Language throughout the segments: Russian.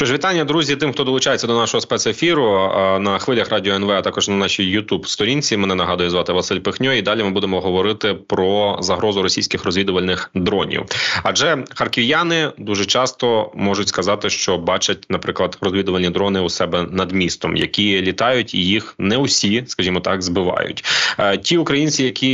Що ж, вітання, друзі, тим, хто долучається до нашого спецефіру на хвилях Радіо НВ, а також на нашій YouTube-сторінці. Мене, нагадую, звати Василь Пихньо, і далі ми будемо говорити про загрозу російських розвідувальних дронів. Адже харків'яни дуже часто можуть сказати, що бачать, наприклад, розвідувальні дрони у себе над містом, які літають, і їх не усі, скажімо так, збивають. Ті українці, які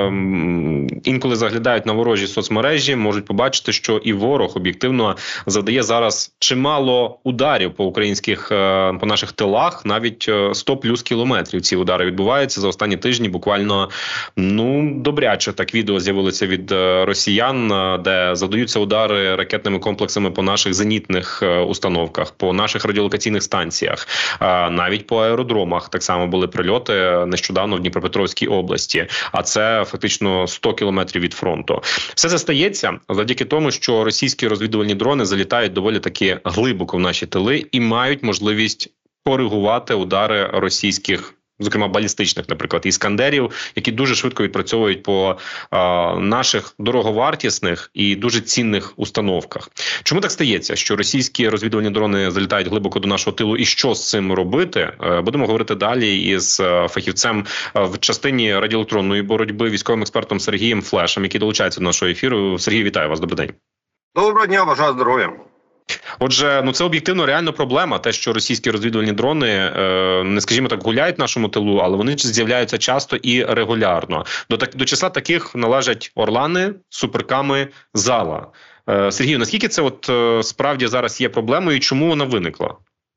інколи заглядають на ворожі соцмережі, можуть побачити, що і ворог об'єктивно завдає зараз чимало ударів по наших тилах, навіть 100 плюс кілометрів ці удари відбуваються за останні тижні. Буквально, добряче так відео з'явилося від росіян, де завдаються удари ракетними комплексами по наших зенітних установках, по наших радіолокаційних станціях, навіть по аеродромах так само були прильоти нещодавно в Дніпропетровській області, а це фактично 100 кілометрів від фронту. Все це стається завдяки тому, що російські розвідувальні дрони залітають доволі таки глибоко в наші тили і мають можливість коригувати удари російських, зокрема балістичних, наприклад, іскандерів, які дуже швидко відпрацьовують по наших дороговартісних і дуже цінних установках. Чому так стається, що російські розвідувальні дрони залітають глибоко до нашого тилу, і що з цим робити? Будемо говорити далі із фахівцем в частині радіоелектронної боротьби, військовим експертом Сергієм Флешем, який долучається до нашого ефіру. Сергій, вітаю вас, добрий день. Доброго дня, бажаю здоров'я. Отже, це об'єктивно реально проблема, те, що російські розвідувальні дрони, не скажімо так, гуляють в нашому тилу, але вони з'являються часто і регулярно. До числа таких належать Орлани, Суперками, Зала. Сергію, наскільки це справді зараз є проблемою і чому вона виникла?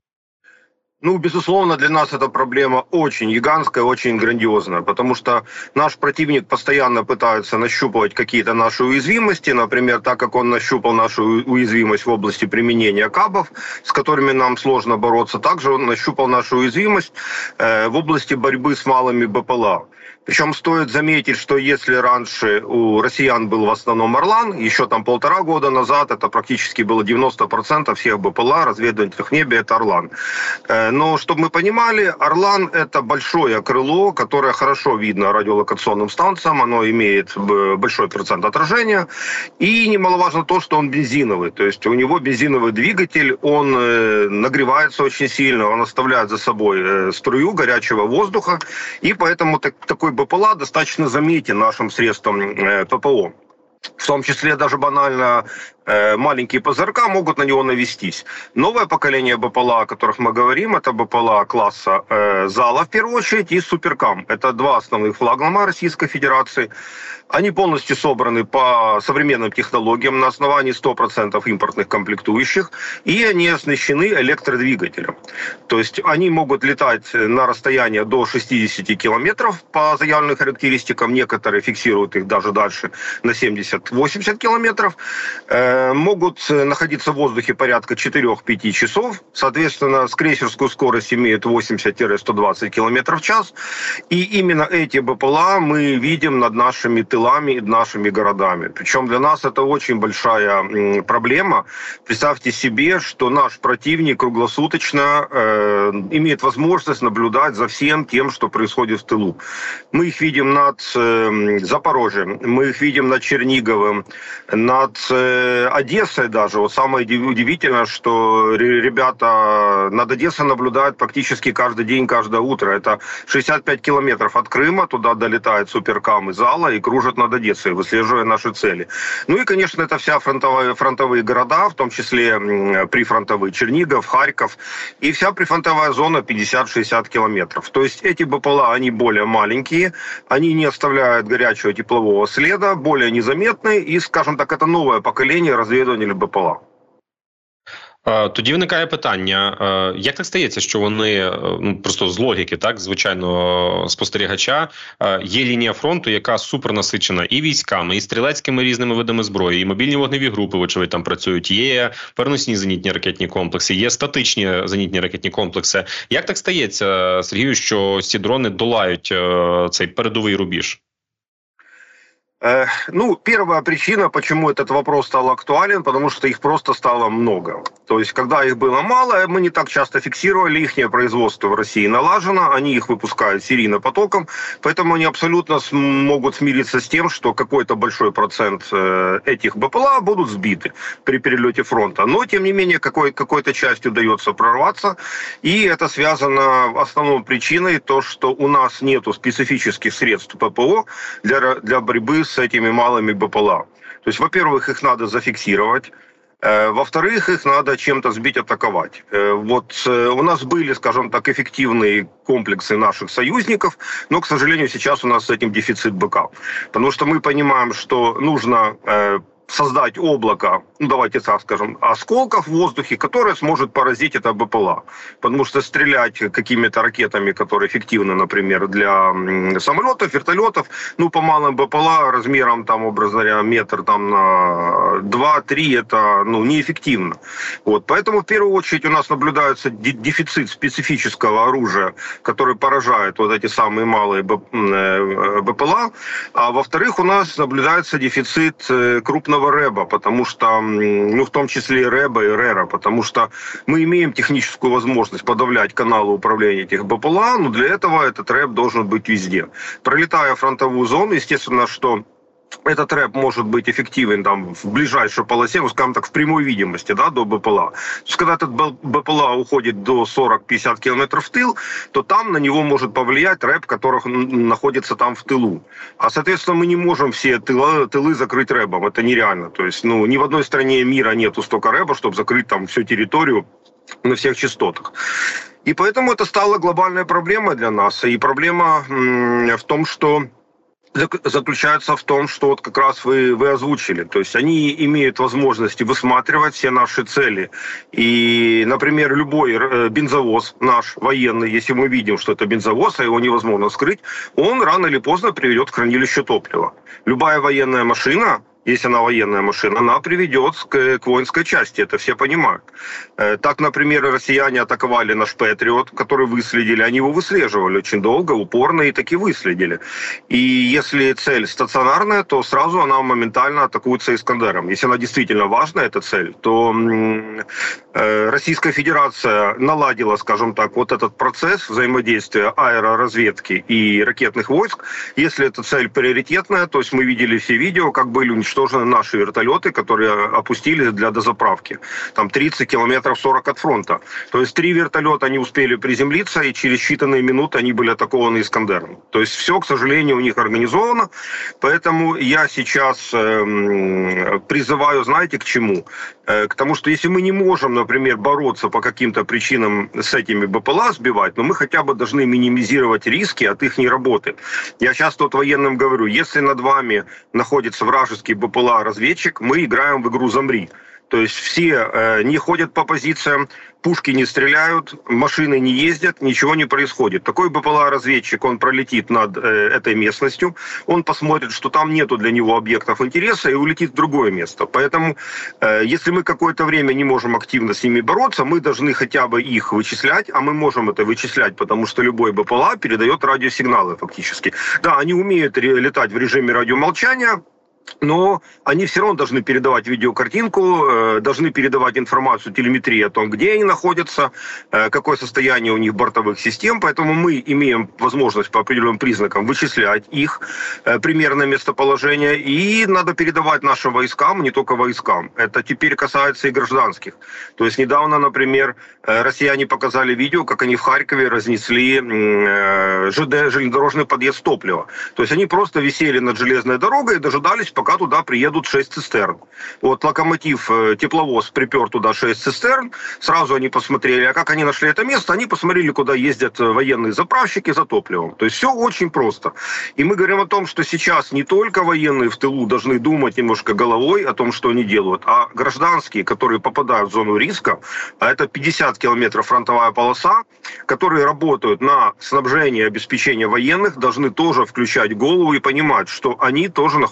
Безусловно, для нас эта проблема очень гигантская, очень грандиозная, потому что наш противник постоянно пытается нащупывать какие-то наши уязвимости, например, так как он нащупал нашу уязвимость в области применения КАБов, с которыми нам сложно бороться, также он нащупал нашу уязвимость в области борьбы с малыми БПЛА. Причем стоит заметить, что если раньше у россиян был в основном Орлан, еще там 1,5 года назад это практически было 90% всех БПЛА разведывательных в небе, это Орлан. Но, чтобы мы понимали, Орлан — это большое крыло, которое хорошо видно радиолокационным станциям, оно имеет большой процент отражения, и немаловажно то, что он бензиновый, то есть у него бензиновый двигатель, он нагревается очень сильно, он оставляет за собой струю горячего воздуха, и поэтому такой БПЛА достаточно заметен нашим средством ППО. В том числе даже банально маленькие ПЗРК могут на него навестись. Новое поколение БПЛА, о которых мы говорим, это БПЛА класса Зала в первую очередь и Суперкам. Это два основных флагмана Российской Федерации. Они полностью собраны по современным технологиям на основании 100% импортных комплектующих, и они оснащены электродвигателем. То есть они могут летать на расстояние до 60 километров по заявленным характеристикам, некоторые фиксируют их даже дальше на 70-80 километров, могут находиться в воздухе порядка 4-5 часов, соответственно, с крейсерскую скорость имеют 80-120 км в час, и именно эти БПЛА мы видим над нашими тылами и нашими городами. Причем для нас это очень большая проблема. Представьте себе, что наш противник круглосуточно имеет возможность наблюдать за всем тем, что происходит в тылу. Мы их видим над Запорожьем, мы их видим над Черниговым, над Одессой даже. Вот самое удивительное, что ребята над Одессой наблюдают практически каждый день, каждое утро. Это 65 километров от Крыма, туда долетает Суперкам из Зала и кружат над Одессой, выслеживая наши цели. И, конечно, это вся фронтовые города, в том числе прифронтовые, Чернигов, Харьков, и вся прифронтовая зона 50-60 километров. То есть эти БПЛА, они более маленькие, они не оставляют горячего теплового следа, более незаметные, и, скажем так, это новое поколение розвідувальних БПЛА. Тоді виникає питання, як так стається, що вони, просто з логіки, так, звичайно, спостерігача, є лінія фронту, яка супернасичена і військами, і стрілецькими різними видами зброї, і мобільні вогневі групи, вочевидь, там працюють, є переносні зенітні ракетні комплекси, є статичні зенітні ракетні комплекси. Як так стається, Сергію, що ці дрони долають цей передовий рубіж? Первая причина, почему этот вопрос стал актуален, потому что их просто стало много. То есть, когда их было мало, мы не так часто фиксировали, их производство в России налажено, они их выпускают серийно потоком, поэтому они абсолютно могут смириться с тем, что какой-то большой процент этих БПЛА будут сбиты при перелете фронта. Но, тем не менее, какой-то части удается прорваться, и это связано основной причиной, то, что у нас нету специфических средств ППО для борьбы с этими малыми БПЛА. То есть, во-первых, их надо зафиксировать. Во-вторых, их надо чем-то сбить, атаковать. У нас были, скажем так, эффективные комплексы наших союзников, но, к сожалению, сейчас у нас с этим дефицит БК. Потому что мы понимаем, что нужно создать облако, давайте так скажем, осколков в воздухе, которое сможет поразить это БПЛА. Потому что стрелять какими-то ракетами, которые эффективны, например, для самолетов, вертолетов, по малым БПЛА размером, образно говоря, метр на 2-3, это неэффективно. Поэтому в первую очередь у нас наблюдается дефицит специфического оружия, который поражает эти самые малые БПЛА. А во-вторых, у нас наблюдается дефицит крупного РЭБа, потому что, в том числе и РЭБа, и РЭРа, потому что мы имеем техническую возможность подавлять каналы управления этих БПЛА, но для этого этот РЭБ должен быть везде. Пролетая фронтовую зону, естественно, что этот РЭБ может быть эффективен в ближайшей полосе, скажем так, в прямой видимости, до БПЛА. То есть, когда этот БПЛА уходит до 40-50 километров в тыл, то там на него может повлиять РЭБ, который находится там в тылу. А, соответственно, мы не можем все тылы закрыть РЭБом. Это нереально. То есть, ни в одной стране мира нету столько РЭБа, чтобы закрыть там всю территорию на всех частотах. И поэтому это стало глобальной проблемой для нас. И проблема в том, что заключается в том, что как раз вы озвучили. То есть они имеют возможность высматривать все наши цели. И, например, любой бензовоз наш военный, если мы видим, что это бензовоз, а его невозможно скрыть, он рано или поздно приведет к хранилищу топлива. Любая военная машина, если она военная машина, она приведет к воинской части, это все понимают. Так, например, россияне атаковали наш Патриот, который выследили, они его выслеживали очень долго, упорно и таки выследили. И если цель стационарная, то сразу она моментально атакуется Искандером. Если она действительно важна, эта цель, то Российская Федерация наладила, скажем так, этот процесс взаимодействия аэроразведки и ракетных войск. Если эта цель приоритетная, то есть мы видели все видео, как были уничтожены наши вертолеты, которые опустили для дозаправки. Там 30 километров 40 от фронта. То есть 3 вертолета не успели приземлиться, и через считанные минуты они были атакованы Искандером. То есть все, к сожалению, у них организовано. Поэтому я сейчас призываю, знаете, к чему? К тому, что если мы не можем, например, бороться по каким-то причинам с этими БПЛА сбивать, но мы хотя бы должны минимизировать риски от их работы. Я сейчас тут военным говорю, если над вами находится вражеский БПЛА-разведчик, мы играем в игру «Замри». То есть все не ходят по позициям, пушки не стреляют, машины не ездят, ничего не происходит. Такой БПЛА-разведчик, он пролетит над этой местностью, он посмотрит, что там нету для него объектов интереса и улетит в другое место. Поэтому, если мы какое-то время не можем активно с ними бороться, мы должны хотя бы их вычислять, а мы можем это вычислять, потому что любой БПЛА передает радиосигналы фактически. Да, они умеют летать в режиме радиомолчания, но они все равно должны передавать видеокартинку, должны передавать информацию, телеметрию о том, где они находятся, какое состояние у них бортовых систем. Поэтому мы имеем возможность по определенным признакам вычислять их примерное местоположение. И надо передавать нашим войскам, не только войскам. Это теперь касается и гражданских. То есть недавно, например, россияне показали видео, как они в Харькове разнесли железнодорожный подъезд топлива. То есть они просто висели над железной дорогой и дожидались, пока туда приедут 6 цистерн. Локомотив, тепловоз припер туда 6 цистерн. Сразу они посмотрели, а как они нашли это место? Они посмотрели, куда ездят военные заправщики за топливом. То есть все очень просто. И мы говорим о том, что сейчас не только военные в тылу должны думать немножко головой о том, что они делают, а гражданские, которые попадают в зону риска, а это 50 километров фронтовая полоса, которые работают на снабжение и обеспечение военных, должны тоже включать голову и понимать, что они тоже находятся под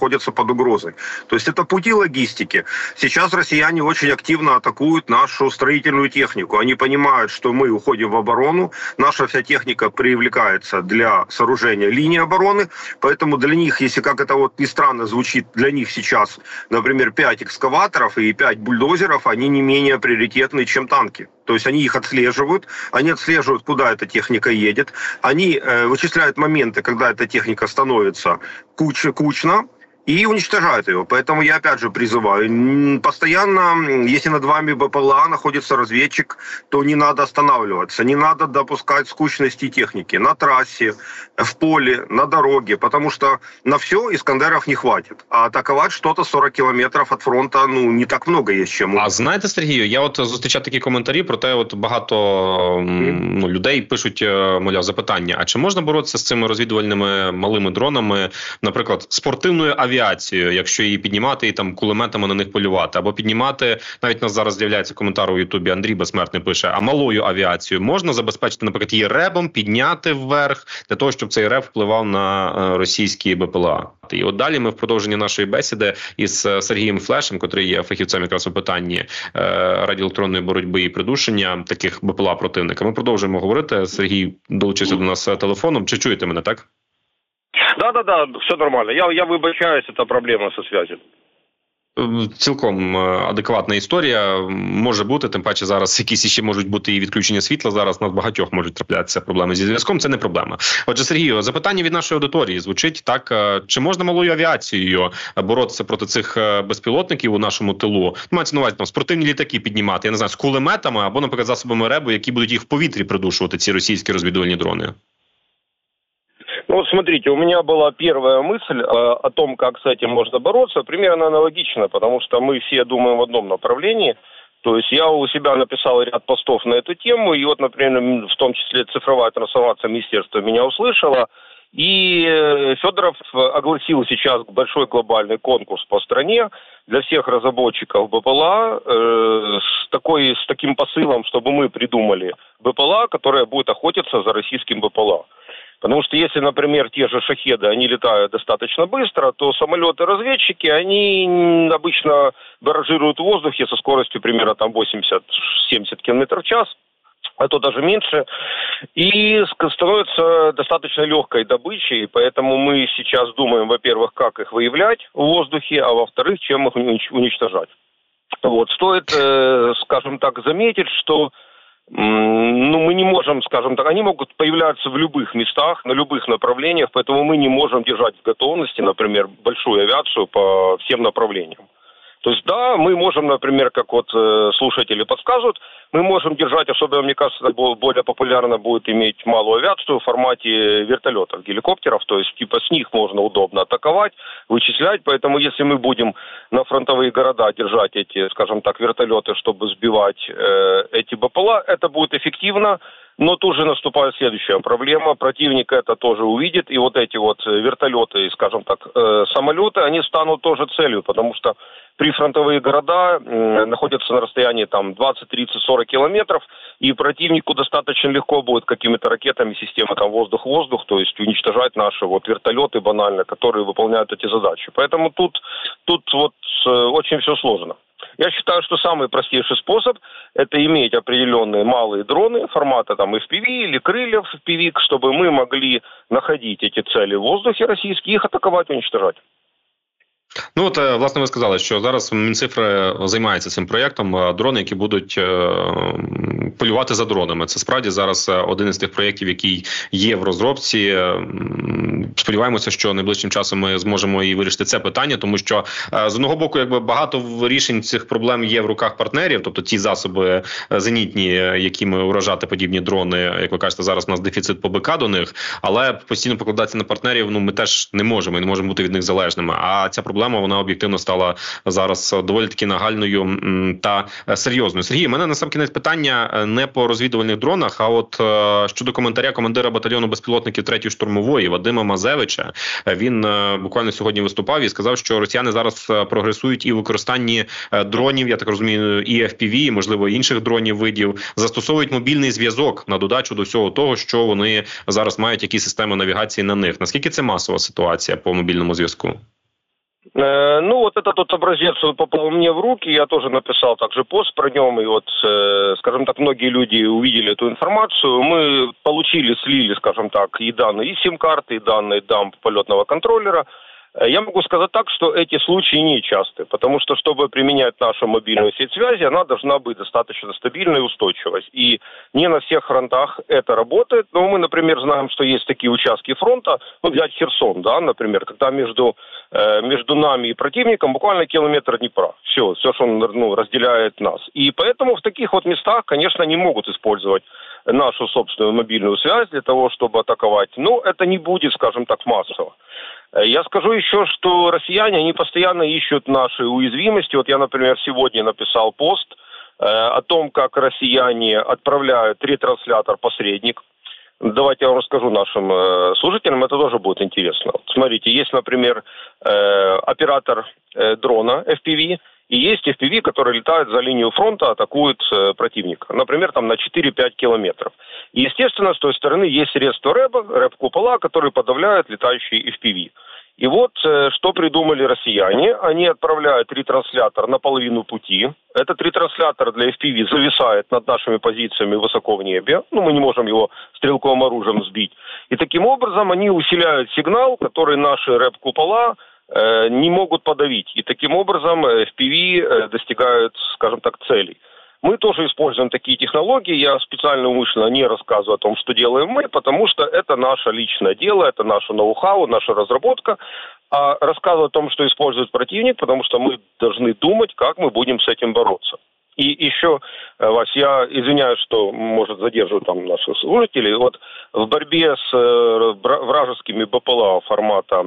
под угрозой. То есть это пути логистики. Сейчас россияне очень активно атакуют нашу строительную технику. Они понимают, что мы уходим в оборону, наша вся техника привлекается для сооружения линии обороны, поэтому для них, если, как это вот ни странно звучит, для них сейчас, например, 5 экскаваторов и 5 бульдозеров, они не менее приоритетны, чем танки. То есть они их отслеживают, куда эта техника едет, они вычисляют моменты, когда эта техника становится кучно, и уничтожают его. Поэтому я опять же призываю, постоянно, если над вами БПЛА находится разведчик, то не надо останавливаться, не надо допускать скучности техники на трассе, в поле, на дороге, потому что на все Іскандерів не хватит. А атаковать что-то 40 кілометрів від фронту, не так много є чим. А знаєте, Сергію, я от зустрічав такі коментарі, проте от багато людей пишуть, мовляв, запитання, а чи можна боротися з цими розвідувальними малими дронами, наприклад, спортивною авіацією, якщо її піднімати і там кулеметами на них полювати, або піднімати, навіть у нас зараз з'являється коментар у Ютубі, Андрій Безсмертний пише, а малою авіацією можна забезпечити, наприклад, її ребом, підняти вверх, для того, щоб цей реб впливав на російські БПЛА. І от далі ми в продовженні нашої бесіди із Сергієм Флешем, котрий є фахівцем якраз у питанні радіоелектронної боротьби і придушення таких БПЛА противника. Ми продовжуємо говорити. Сергій долучився до нас телефоном. Чи чуєте мене, так? Да, все нормально. Я вибачаюсь, це проблема зі зв'язку. Цілком адекватна історія може бути, тим паче зараз якісь ще можуть бути і відключення світла, зараз на багатьох можуть траплятися проблеми зі зв'язком, це не проблема. Отже, Сергію, запитання від нашої аудиторії звучить так, чи можна малою авіацією боротися проти цих безпілотників у нашому тилу? Мається на увазі, там, спортивні літаки піднімати, я не знаю, з кулеметами або, наприклад, засобами РЕБу, які будуть їх в повітрі придушувати, ці російські розвідувальні дрони? Ну вот смотрите, у меня была первая мысль о том, как с этим можно бороться, примерно аналогично, потому что мы все думаем в одном направлении. То есть я у себя написал ряд постов на эту тему, и вот, например, в том числе цифровая трансформация министерства меня услышала, и Федоров огласил сейчас большой глобальный конкурс по стране для всех разработчиков БПЛА с таким посылом, чтобы мы придумали БПЛА, которое будет охотиться за российским БПЛА. Потому что если, например, те же «Шахеды», они летают достаточно быстро, то самолеты-разведчики, они обычно баражируют в воздухе со скоростью примерно там 80-70 км в час, а то даже меньше, и становится достаточно легкой добычей, поэтому мы сейчас думаем, во-первых, как их выявлять в воздухе, а во-вторых, чем их уничтожать. Вот. Стоит, скажем так, заметить, что мы не можем, скажем так, они могут появляться в любых местах, на любых направлениях, поэтому мы не можем держать в готовности, например, большую авиацию по всем направлениям. То есть, да, мы можем, например, как вот слушатели подсказывают, мы можем держать, особенно, мне кажется, более популярно будет иметь малую авиацию в формате вертолетов, геликоптеров, то есть, типа, с них можно удобно атаковать, вычислять, поэтому если мы будем на фронтовые города держать эти, скажем так, вертолеты, чтобы сбивать эти БПЛА, это будет эффективно. Но тут же наступает следующая проблема. Противник это тоже увидит. И вот эти вот вертолеты, скажем так, самолеты, они станут тоже целью. Потому что прифронтовые города находятся на расстоянии там 20, 30, 40 километров. И противнику достаточно легко будет какими-то ракетами системы там воздух-воздух, то есть уничтожать наши вот вертолеты банально, которые выполняют эти задачи. Поэтому тут вот очень все сложно. Я считаю, что самый простейший способ – это иметь определенные малые дроны формата там FPV или крыльев FPV, чтобы мы могли находить эти цели в воздухе российские, их атаковать, уничтожать. Ну от, власне, ви сказали, що зараз Мінцифри займається цим проєктом, дрони, які будуть полювати за дронами. Це справді зараз один із тих проєктів, який є в розробці. Сподіваємося, що найближчим часом ми зможемо і вирішити це питання, тому що з одного боку, якби багато рішень цих проблем є в руках партнерів, тобто ті засоби зенітні, якими уражати подібні дрони, як ви кажете, зараз у нас дефіцит по БК до них, але постійно покладатися на партнерів, ми теж не можемо і не можемо бути від них залежними. А ця проблема, вона об'єктивно стала зараз доволі таки нагальною та серйозною. Сергій, у мене насамкінець питання не по розвідувальних дронах, а от щодо коментаря командира батальйону безпілотників 3-ї штурмової Вадима Мазевича. Він буквально сьогодні виступав і сказав, що росіяни зараз прогресують і в використанні дронів, я так розумію, і FPV, можливо, інших дронів видів, застосовують мобільний зв'язок на додачу до всього того, що вони зараз мають якісь системи навігації на них. Наскільки це масова ситуація по мобільному зв'язку? Ну, вот этот вот образец он попал мне в руки, я тоже написал также пост про нем, и вот, скажем так, многие люди увидели эту информацию. Мы получили, слили, скажем так, и данные из сим-карты, и данные дамп полетного контроллера. Я могу сказать так, что эти случаи нечасты, потому что, чтобы применять нашу мобильную сеть связи, она должна быть достаточно стабильной и устойчивой. И не на всех фронтах это работает. Но мы, например, знаем, что есть такие участки фронта, ну, взять Херсон, да, например, когда между нами и противником буквально километр Днепра. Все, что он разделяет нас. И поэтому в таких вот местах, конечно, не могут использовать нашу собственную мобильную связь для того, чтобы атаковать. Но это не будет, скажем так, массово. Я скажу еще, что россияне, они постоянно ищут наши уязвимости. Вот я, например, сегодня написал пост о том, как россияне отправляют ретранслятор-посредник. Давайте я вам расскажу нашим слушателям, это тоже будет интересно. Вот смотрите, есть, например, оператор дрона FPV, и есть FPV, который летает за линию фронта, атакует противника. Например, там на 4-5 километров. И, естественно, с той стороны есть средства рэп-купола, которые подавляют летающие FPV. И вот что придумали россияне. Они отправляют ретранслятор на половину пути. Этот ретранслятор для FPV зависает над нашими позициями высоко в небе. Ну, мы не можем его стрелковым оружием сбить. И таким образом они усиляют сигнал, который наши рэп-купола не могут подавить. И таким образом FPV достигают, скажем так, целей. Мы тоже используем такие технологии. Я специально умышленно не рассказываю о том, что делаем мы, потому что это наше личное дело, это наше ноу-хау, наша разработка. А рассказываю о том, что использует противник, потому что мы должны думать, как мы будем с этим бороться. И еще, Вась, я извиняюсь, что, может, задерживаю там наших слушателей. Вот в борьбе с вражескими БПЛА формата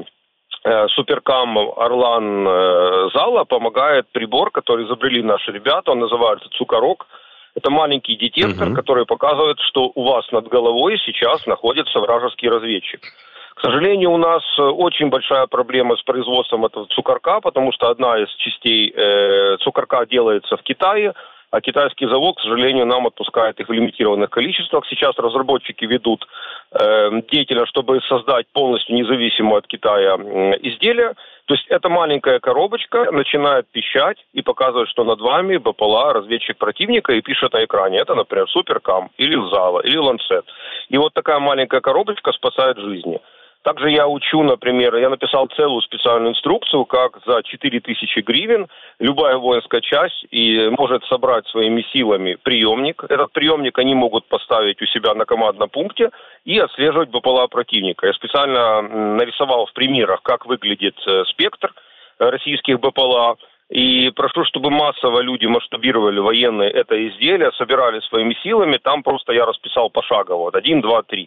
Суперкам Орлан Зала помогает прибор, который изобрели наши ребята, он называется Цукорок. Это маленький детектор, который показывает, что у вас над головой сейчас находится вражеский разведчик. К сожалению, у нас очень большая проблема с производством этого цукорка, потому что одна из частей цукорка делается в Китае, а китайский завод, к сожалению, нам отпускает их в лимитированных количествах. Сейчас разработчики ведут деятельность, чтобы создать полностью независимое от Китая изделие. То есть эта маленькая коробочка начинает пищать и показывает, что над вами БПЛА, разведчик противника, и пишет на экране. Это, например, Суперкам, или Зала, или Ланцет. И вот такая маленькая коробочка спасает жизни. Также я учу, например, я написал целую специальную инструкцию, как за 4000 гривен любая воинская часть и может собрать своими силами приемник. Этот приемник они могут поставить у себя на командном пункте и отслеживать БПЛА противника. Я специально нарисовал в примерах, как выглядит спектр российских БПЛА. И прошу, чтобы массово люди масштабировали военные это изделие, собирали своими силами. Там просто я расписал пошагово. 1, 2, 3.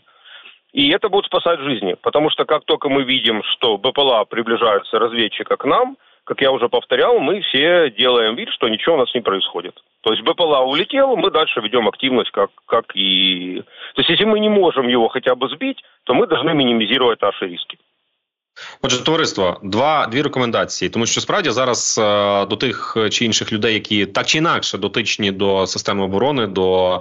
И это будет спасать жизни, потому что как только мы видим, что БПЛА приближается разведчика к нам, как я уже повторял, мы все делаем вид, что ничего у нас не происходит. То есть БПЛА улетел, мы дальше ведем активность, как и... То есть если мы не можем его хотя бы сбить, то мы должны минимизировать наши риски. Отже, товариство, дві рекомендації, тому що справді зараз до тих чи інших людей, які так чи інакше дотичні до системи оборони, до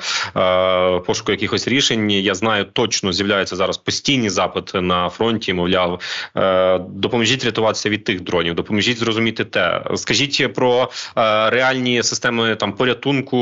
пошуку якихось рішень, я знаю, точно з'являються зараз постійні запити на фронті, мовляв, допоможіть рятуватися від тих дронів, допоможіть зрозуміти те. Скажіть про реальні системи там порятунку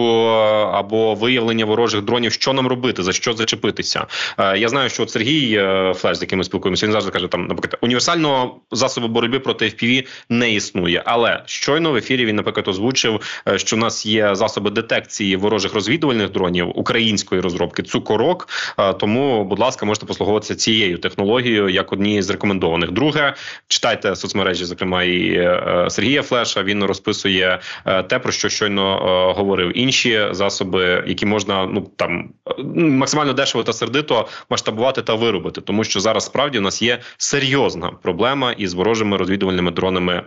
або виявлення ворожих дронів, що нам робити, за що зачепитися. Я знаю, що от Сергій Флеш, з яким ми спілкуємося, він завжди каже, там, наприклад, універсального засобу боротьби проти FPV не існує. Але щойно в ефірі він, наприклад, озвучив, що в нас є засоби детекції ворожих розвідувальних дронів української розробки «Цукорок». Тому, будь ласка, можете послуговуватися цією технологією як однією з рекомендованих. Друге, читайте соцмережі, зокрема і Сергія Флеша, він розписує те, про що щойно говорив. Інші засоби, які можна максимально дешево та сердито масштабувати та виробити. Тому що зараз справді у нас є серйозна проблема із ворожими розвідувальними дронами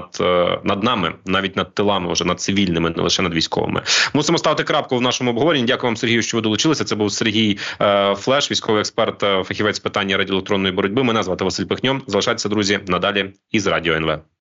над нами, навіть над тилами, вже над цивільними, не лише над військовими. Мусимо ставити крапку в нашому обговоренні. Дякую вам, Сергію, що ви долучилися. Це був Сергій Флеш, військовий експерт, фахівець з питання радіоелектронної боротьби. Мене звати Василь Пихньо. Залишайтеся, друзі, надалі із Радіо НВ.